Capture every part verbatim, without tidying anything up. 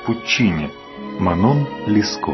Пуччини. Манон Леско.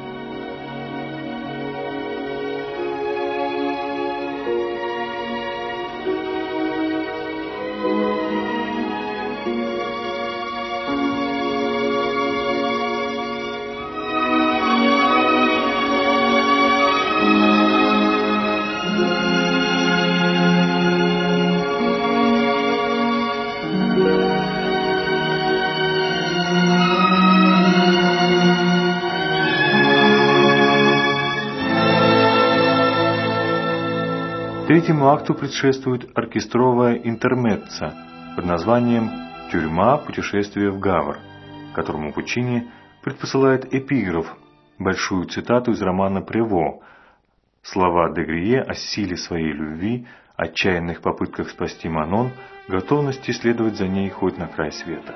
Третьему акту предшествует оркестровая интермеццо под названием «Тюрьма. Путешествие в Гавр», которому Пуччини предпосылает эпиграф, большую цитату из романа «Прево», слова де Грие о силе своей любви, отчаянных попытках спасти Манон, готовности следовать за ней хоть на край света.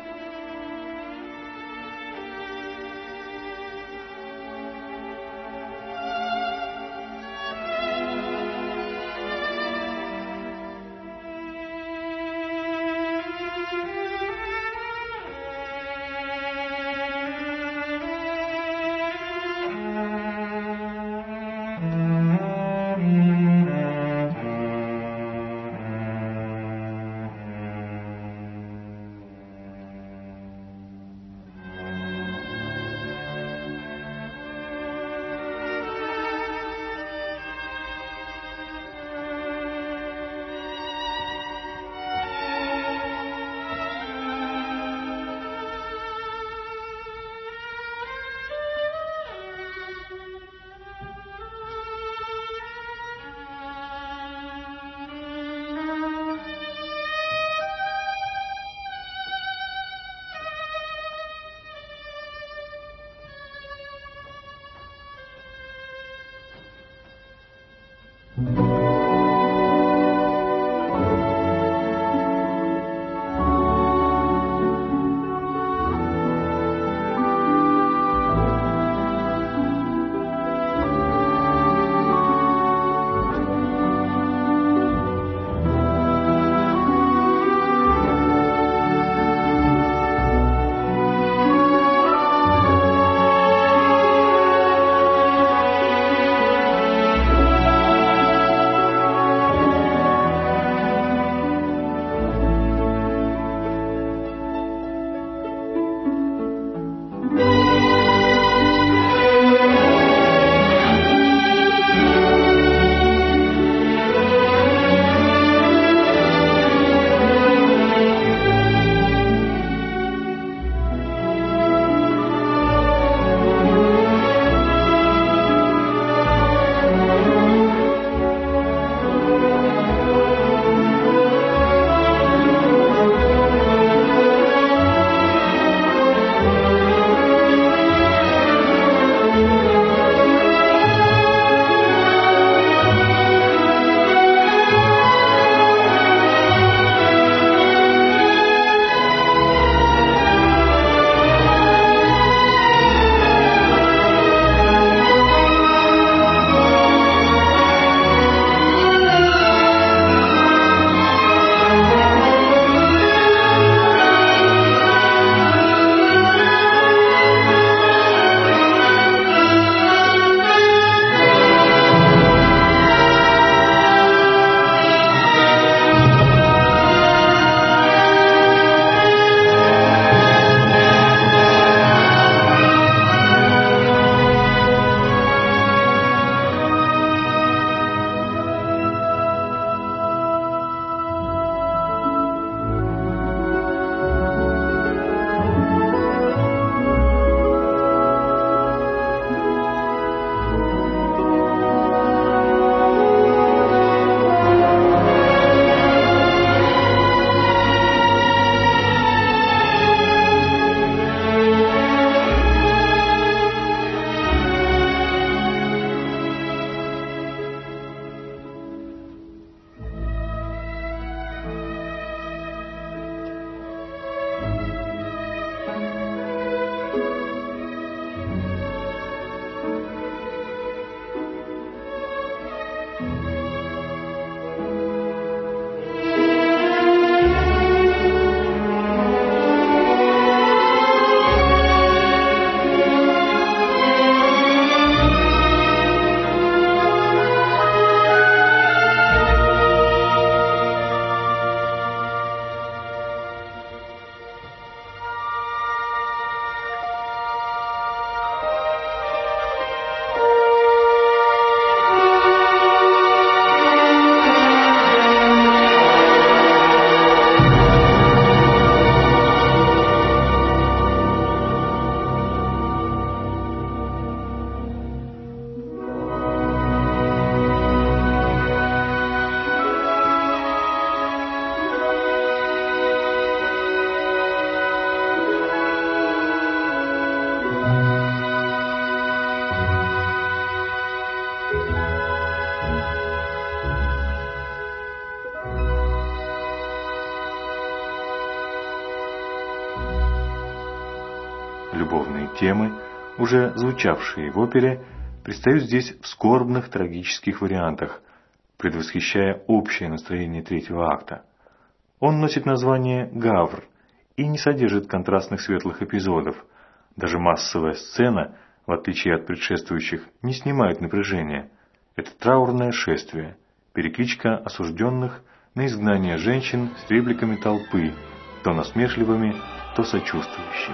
любовные темы, уже звучавшие в опере, предстают здесь в скорбных трагических вариантах, предвосхищая общее настроение третьего акта. Он носит название «Гавр» и не содержит контрастных светлых эпизодов. Даже массовая сцена, в отличие от предшествующих, не снимает напряжения. Это траурное шествие, перекличка осужденных на изгнание женщин с репликами толпы, то насмешливыми, то сочувствующими.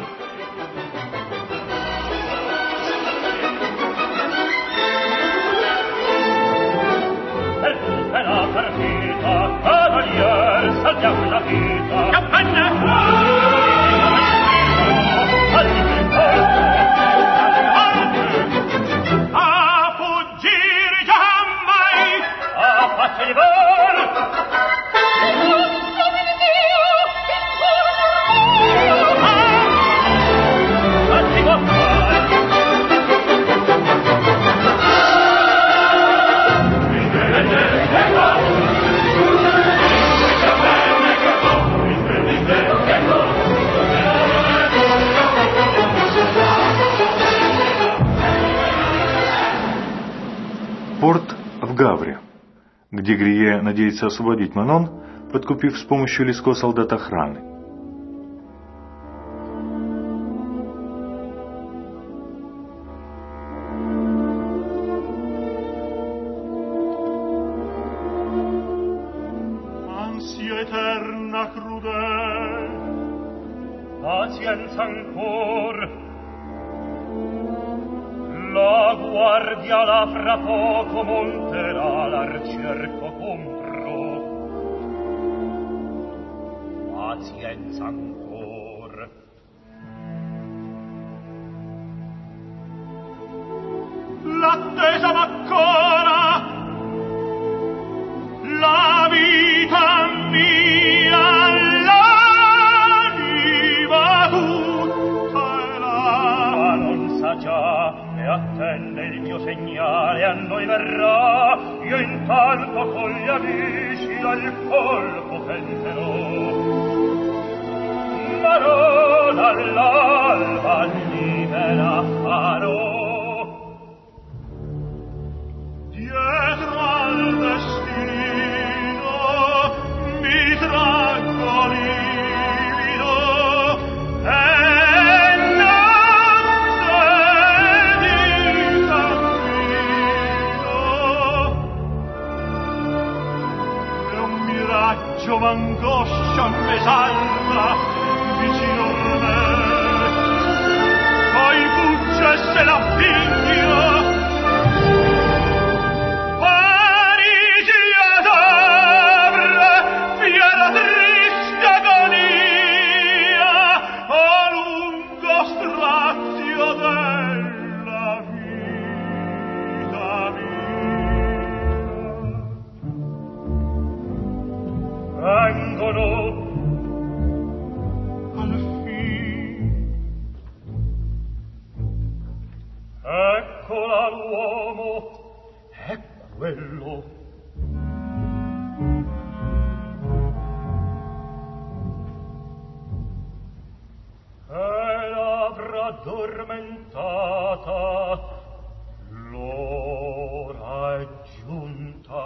Порт в Гавре, где Грие надеется освободить Манон, подкупив с помощью Леско солдат охраны. La guardia là fra poco monterà, l'arcerco compro. Pazienza ancor. L'attesa m'accora, la vita mia, l'anima tutta è là. Ma non sa già, attende il mio segnale, a noi verrà, io intanto con gli amici dal colpo tenterò. Ma non all'alba libera farò. Dietro al destino mi traggo livido e m'angoscia m'esalta vicino a me, poi fugge se la figlio. Parigi ad apre, fiera triste agonia, a lungo strazio della vita mia. Vengono al fin, eccola l'uomo, è quello. E l'avrà addormentata, l'ora è giunta.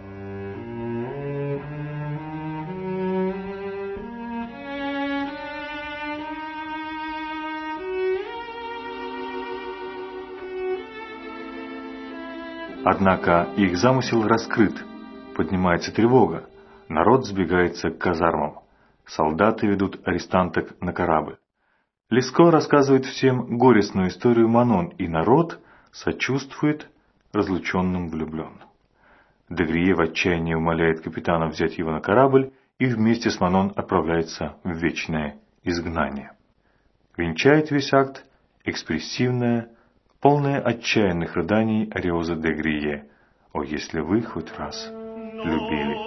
Однако их замысел раскрыт, поднимается тревога, народ сбегается к казармам, солдаты ведут арестанток на корабль. Леско рассказывает всем горестную историю Манон, и народ сочувствует разлученным влюбленным. Де Грие в отчаянии умоляет капитана взять его на корабль и вместе с Манон отправляется в вечное изгнание. Венчает весь акт экспрессивная, полная отчаянных рыданий ариоза де Грие «О, если вы хоть раз любили».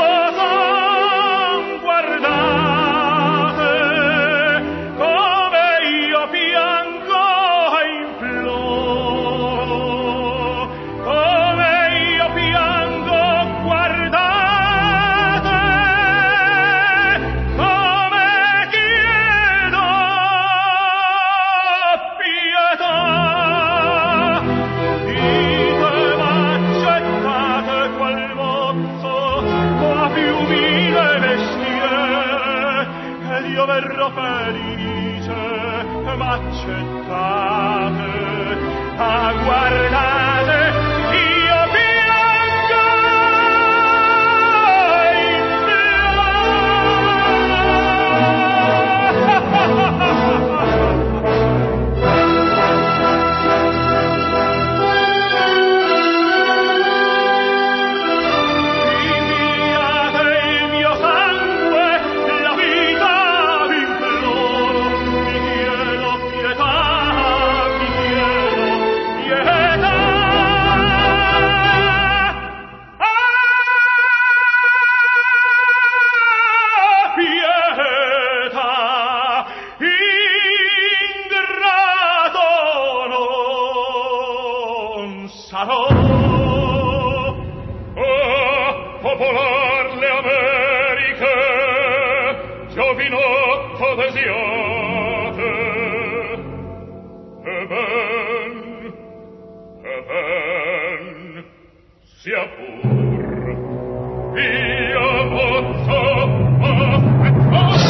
Come io verrò felice, m'accettate, ah, guardate, io piango in popolar le Americhe, giovinotto desiate, e ben, e ben, sia pur, io posso aspettare.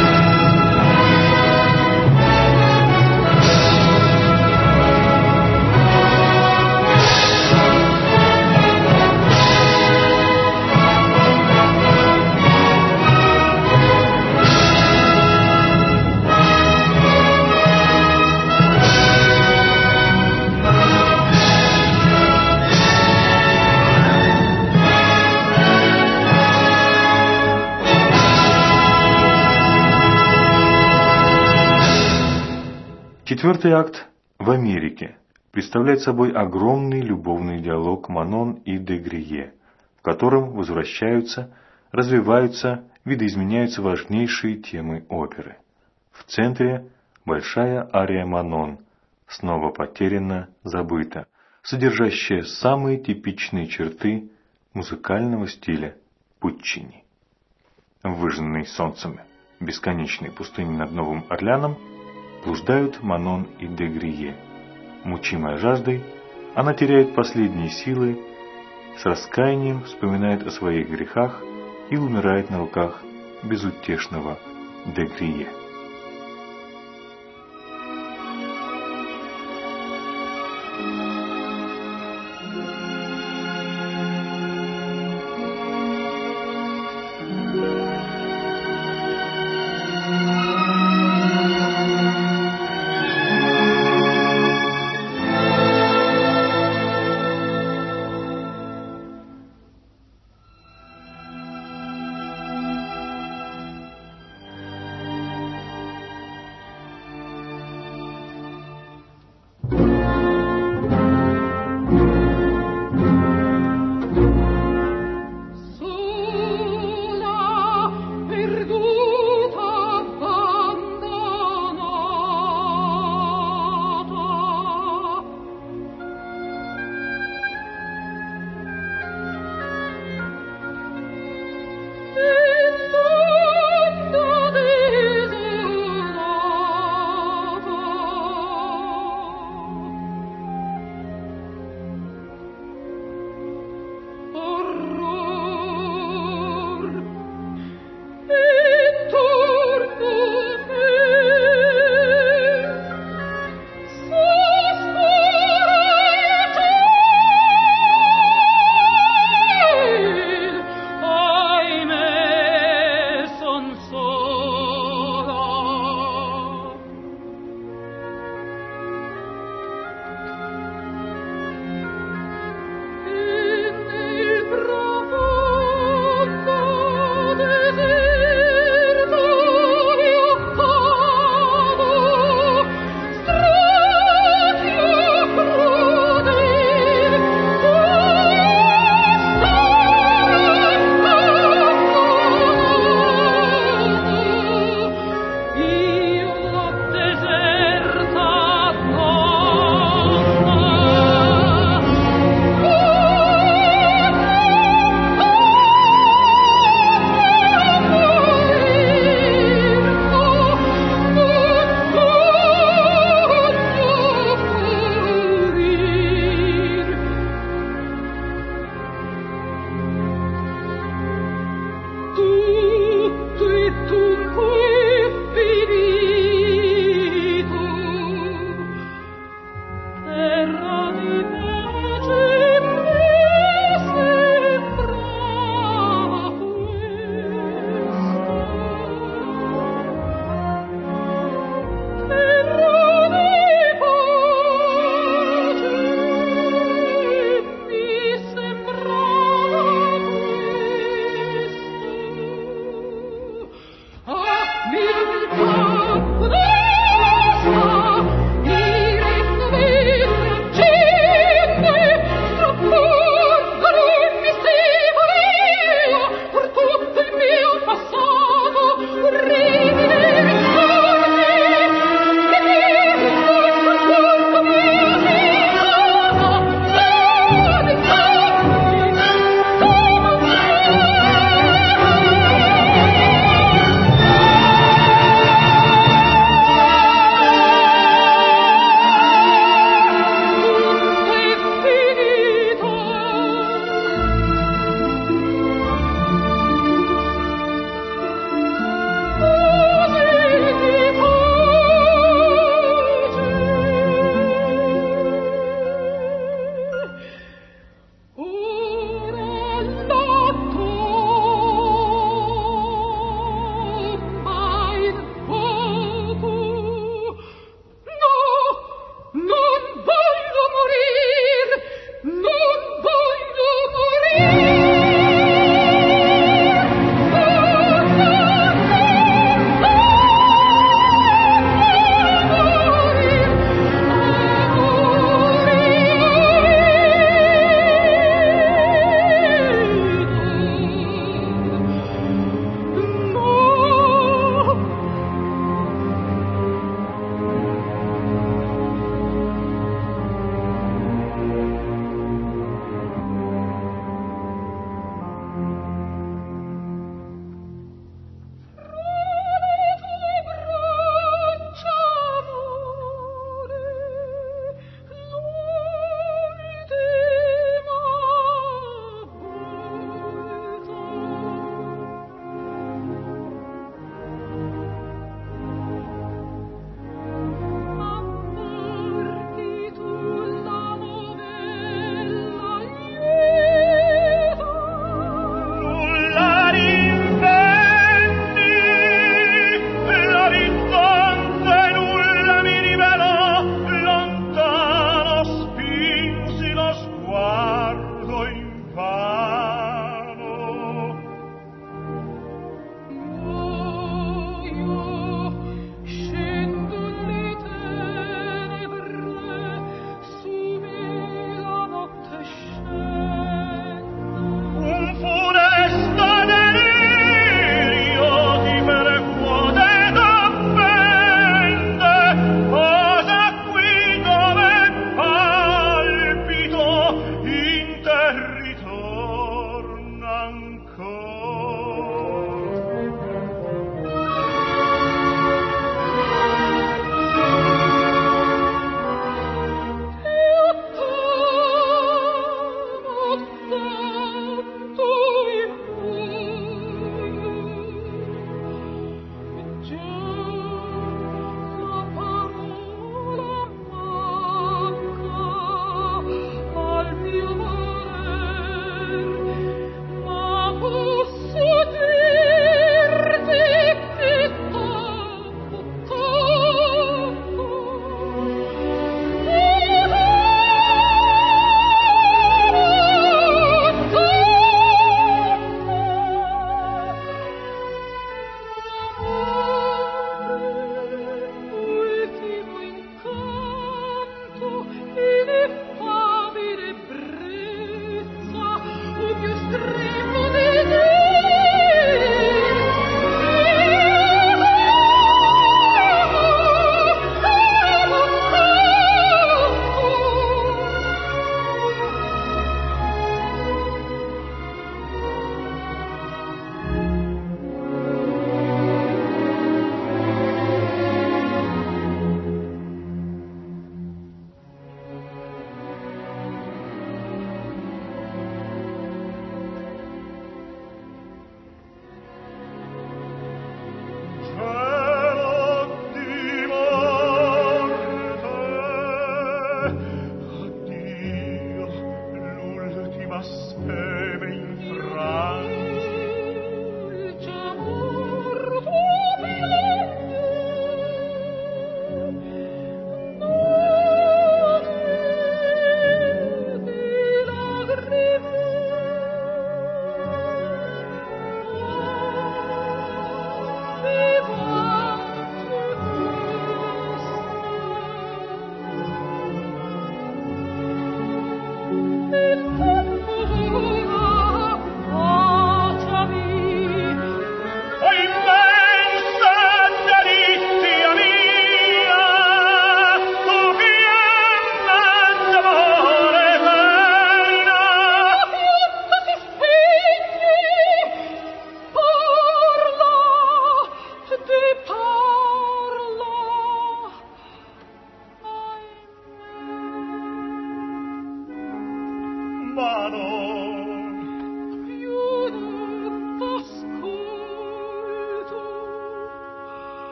Четвертый акт в Америке представляет собой огромный любовный диалог Манон и де Грие, в котором возвращаются, развиваются, видоизменяются важнейшие темы оперы. В центре большая ария Манон, снова потеряна, забыта, содержащая самые типичные черты музыкального стиля Пуччини. В выжженной солнцем бесконечной пустыне над Новым Орлеаном блуждают Манон и де Грие. Мучимая жаждой, она теряет последние силы, с раскаянием вспоминает о своих грехах и умирает на руках безутешного де Грие.